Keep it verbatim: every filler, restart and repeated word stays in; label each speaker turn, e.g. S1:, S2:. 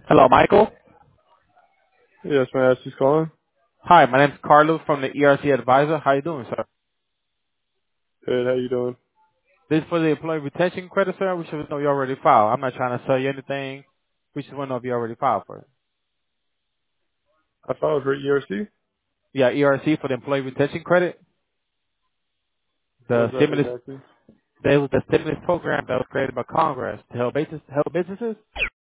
S1: Hello, Michael.
S2: Yes, may I ask who's calling?
S1: Hi, my name's Carlos from the E R C Advisor. How you doing, sir?
S2: Good, how you doing?
S1: This is for the Employee Retention Credit, sir. We should know you already filed. I'm not trying to sell you anything. We just want to know if you already filed for it.
S2: I filed for E R C.
S1: Yeah, E R C for the Employee Retention Credit.
S2: What
S1: The
S2: is that
S1: stimulus,
S2: exactly?
S1: there was the stimulus program that was created by Congress to help business, help businesses.